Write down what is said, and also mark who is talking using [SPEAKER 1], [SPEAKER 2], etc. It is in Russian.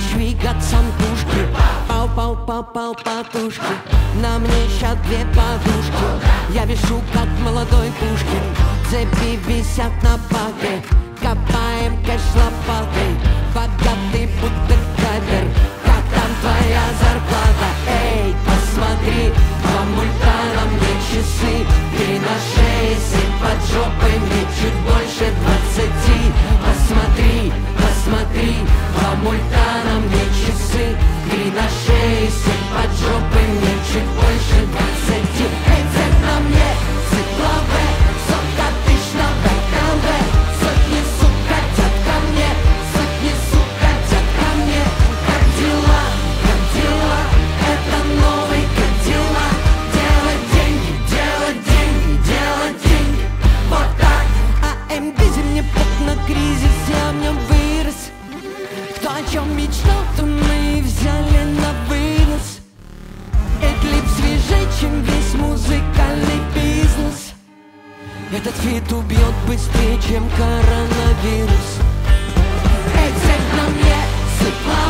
[SPEAKER 1] жвигать самтушки. Пау-пау-пау-пау потушки. На мне ща две подушки. Я вешу, как молодой Пушкин. Цепи висят на паке. Копаем кэш лопатой. Богатый будто капер. Как там твоя зарплата? Эй, посмотри, два мульта на мне часы. 3 на 6, и под жопой мне чуть больше 20. Посмотри, посмотри, два мульта на мне часы. 3 на 6, и под жопой мне чуть больше 20. Эй, цепь на мне, цепь лаве, сотка тысяч на БМВ. Сотни, сука, тят ко мне, сотни, сука, тят ко мне. Как дела, это новый Кадиллак. Делать деньги, делать деньги, делать деньги. Вот так. АМ Бизи мне пот на кризис, я в нем вырос. Кто о чем мечтал, то мы и взяли на вынос. Эклип свежее, чем весь музыкальный бизнес. Этот фит убьет быстрее, чем коронавирус. Эй, цепь на мне, цепь